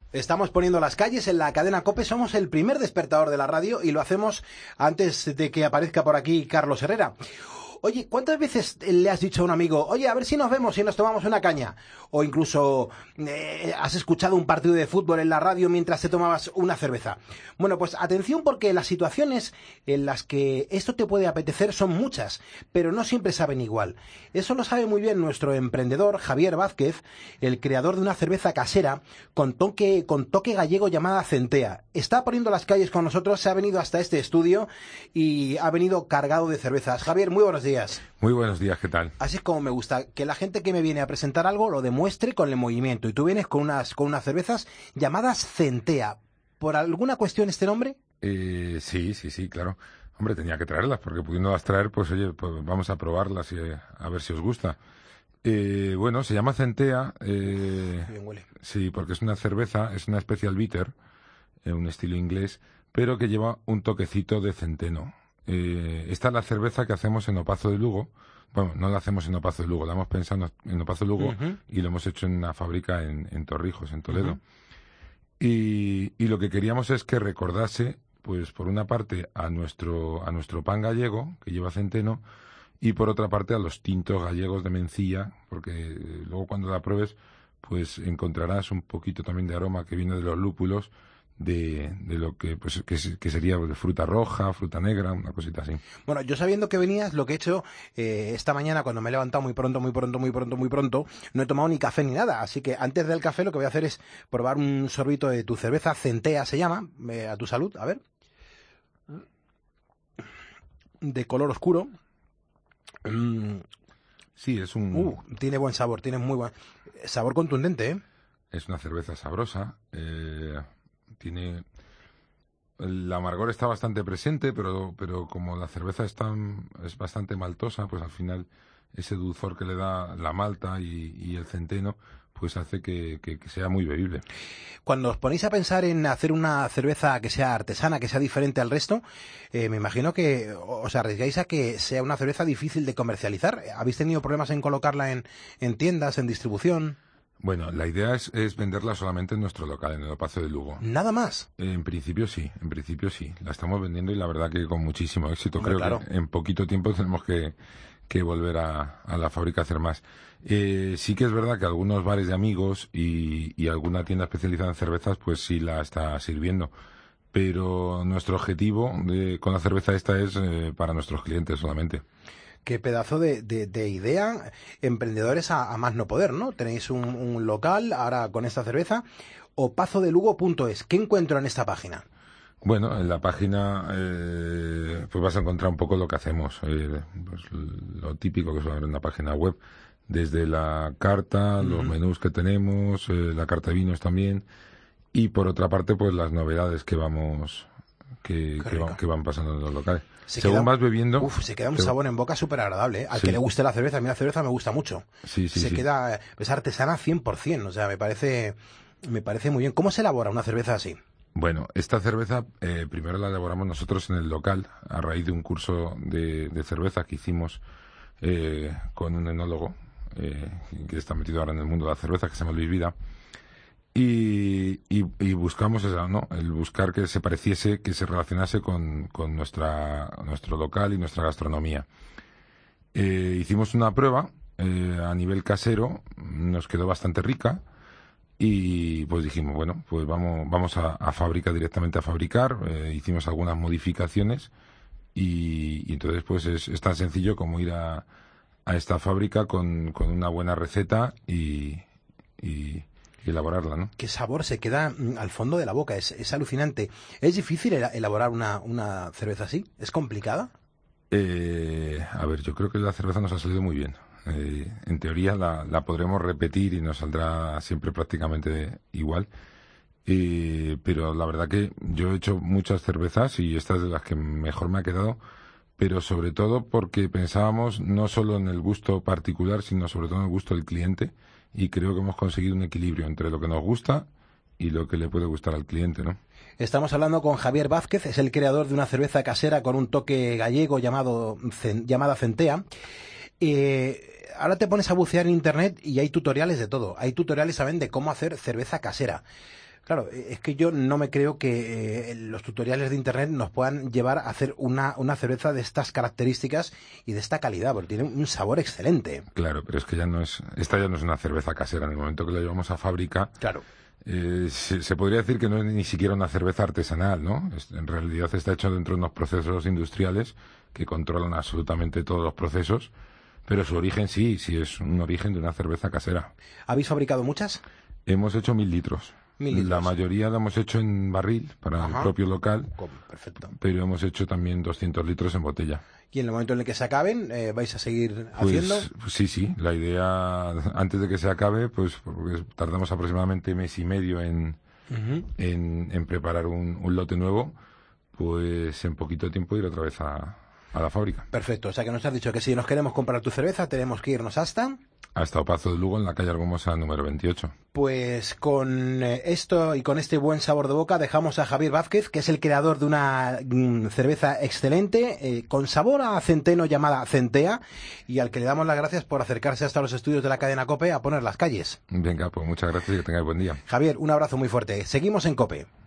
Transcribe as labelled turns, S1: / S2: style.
S1: Estamos poniendo las calles en la cadena COPE, somos el primer despertador de la radio y lo hacemos antes de que aparezca por aquí Carlos Herrera. Oye, ¿cuántas veces le has dicho a un amigo, oye, a ver si nos vemos y nos tomamos una caña? O incluso has escuchado un partido de fútbol en la radio mientras te tomabas una cerveza. Bueno, pues atención, porque las situaciones en las que esto te puede apetecer son muchas, pero no siempre saben igual. Eso lo sabe muy bien nuestro emprendedor Javier Vázquez, el creador de una cerveza casera con toque gallego llamada Centea. Está poniendo las calles con nosotros, se ha venido hasta este estudio y ha venido cargado de cervezas. Javier, muy buenos días.
S2: Muy buenos días, ¿qué tal?
S1: Así es como me gusta, que la gente que me viene a presentar algo lo demuestre con el movimiento. Y tú vienes con unas cervezas llamadas Centea. ¿Por alguna cuestión este nombre?
S2: Sí, claro. Hombre, tenía que traerlas, porque pudiéndolas traer, pues oye, pues vamos a probarlas y a ver si os gusta. Bueno, se llama Centea.
S1: Bien huele.
S2: Sí, porque es una cerveza, es una Special Bitter, un estilo inglés, pero que lleva un toquecito de centeno. Esta es la cerveza que hacemos en Opazo de Lugo. Bueno, no la hacemos en Opazo de Lugo, la hemos pensado en Opazo de Lugo y lo hemos hecho en una fábrica en Torrijos, en Toledo. Y lo que queríamos es que recordase, pues por una parte, a nuestro pan gallego, que lleva centeno, y por otra parte a los tintos gallegos de Mencía, porque luego cuando la pruebes, pues encontrarás un poquito también de aroma que viene de los lúpulos, de lo que pues que sería fruta roja, fruta negra, una cosita así.
S1: Bueno, yo sabiendo que venías, lo que he hecho esta mañana cuando me he levantado muy pronto, no he tomado ni café ni nada, así que antes del café lo que voy a hacer es probar un sorbito de tu cerveza, Centea se llama, a tu salud, a ver. De color oscuro.
S2: Sí, es un...
S1: tiene buen sabor, tiene muy buen sabor contundente, ¿eh?
S2: Es una cerveza sabrosa, tiene... El amargor está bastante presente, pero como la cerveza es bastante maltosa, pues al final ese dulzor que le da la malta y el centeno, pues hace que sea muy bebible.
S1: Cuando os ponéis a pensar en hacer una cerveza que sea artesana, que sea diferente al resto, me imagino que os arriesgáis a que sea una cerveza difícil de comercializar. ¿Habéis tenido problemas en colocarla en tiendas, en distribución?
S2: Bueno, la idea es venderla solamente en nuestro local, en el Opazo de Lugo.
S1: ¿Nada más?
S2: En principio sí. La estamos vendiendo y la verdad que con muchísimo éxito.
S1: Hombre,
S2: creo
S1: claro.
S2: que en poquito tiempo tenemos que volver a la fábrica a hacer más. Sí que es verdad que algunos bares de amigos y alguna tienda especializada en cervezas, pues sí la está sirviendo. Pero nuestro objetivo con la cerveza esta es para nuestros clientes solamente.
S1: Qué pedazo de idea, emprendedores a más no poder, ¿no? Tenéis un local ahora con esta cerveza, opazodelugo.es. ¿Qué encuentro en esta página?
S2: Bueno, en la página pues vas a encontrar un poco lo que hacemos, pues lo típico que suele haber en una página web, desde la carta, los menús que tenemos, la carta de vinos también, y por otra parte pues las novedades que van pasando en los locales. Según vas bebiendo...
S1: se queda un sabor en boca súper agradable, ¿eh? Al que le guste la cerveza, a mí la cerveza me gusta mucho.
S2: Sí.
S1: Queda, es artesana 100%, o sea, me parece muy bien. ¿Cómo se elabora una cerveza así?
S2: Bueno, esta cerveza primero la elaboramos nosotros en el local, a raíz de un curso de cerveza que hicimos con un enólogo que está metido ahora en el mundo de la cerveza, que se llama Luis Vida. Y buscamos eso, ¿no? El buscar que se pareciese, que se relacionase con nuestro local y nuestra gastronomía. Hicimos una prueba a nivel casero, nos quedó bastante rica y pues dijimos, bueno, pues vamos a fábrica, directamente a fabricar. Hicimos algunas modificaciones y entonces pues es tan sencillo como ir a esta fábrica con una buena receta y elaborarla, ¿no?
S1: Qué sabor se queda al fondo de la boca, es alucinante. ¿Es difícil elaborar una cerveza así? ¿Es complicada?
S2: A ver, yo creo que la cerveza nos ha salido muy bien. En teoría la podremos repetir y nos saldrá siempre prácticamente igual. Pero la verdad que yo he hecho muchas cervezas y esta es de las que mejor me ha quedado, pero sobre todo porque pensábamos no solo en el gusto particular, sino sobre todo en el gusto del cliente. Y creo que hemos conseguido un equilibrio entre lo que nos gusta y lo que le puede gustar al cliente, ¿no?
S1: Estamos hablando con Javier Vázquez, es el creador de una cerveza casera con un toque gallego llamada Centea. Ahora te pones a bucear en internet y hay tutoriales de todo. Hay tutoriales, ¿saben?, de cómo hacer cerveza casera. Claro, es que yo no me creo que los tutoriales de internet nos puedan llevar a hacer una cerveza de estas características y de esta calidad, porque tiene un sabor excelente.
S2: Claro, pero es que esta ya no es una cerveza casera. En el momento que la llevamos a fábrica,
S1: Claro.
S2: Se podría decir que no es ni siquiera una cerveza artesanal, ¿no? En realidad está hecho dentro de unos procesos industriales que controlan absolutamente todos los procesos, pero su origen sí es un origen de una cerveza casera.
S1: ¿Habéis fabricado muchas?
S2: Hemos hecho 1000 litros.
S1: 1000 litros.
S2: La mayoría la hemos hecho en barril para el propio local,
S1: Perfecto.
S2: pero hemos hecho también 200 litros en botella.
S1: ¿Y en el momento en el que se acaben, vais a seguir haciendo?
S2: Pues sí. La idea, antes de que se acabe, pues porque tardamos aproximadamente mes y medio en preparar un lote nuevo, pues en poquito tiempo ir otra vez a la fábrica.
S1: Perfecto. O sea que nos has dicho que si nos queremos comprar tu cerveza, tenemos que irnos hasta
S2: Opazo de Lugo, en la calle Argumosa número 28.
S1: Pues con esto y con este buen sabor de boca dejamos a Javier Vázquez, que es el creador de una cerveza excelente, con sabor a centeno, llamada Centea, y al que le damos las gracias por acercarse hasta los estudios de la cadena COPE a poner las calles.
S2: Venga, pues muchas gracias y que tengáis buen día.
S1: Javier, un abrazo muy fuerte. Seguimos en COPE.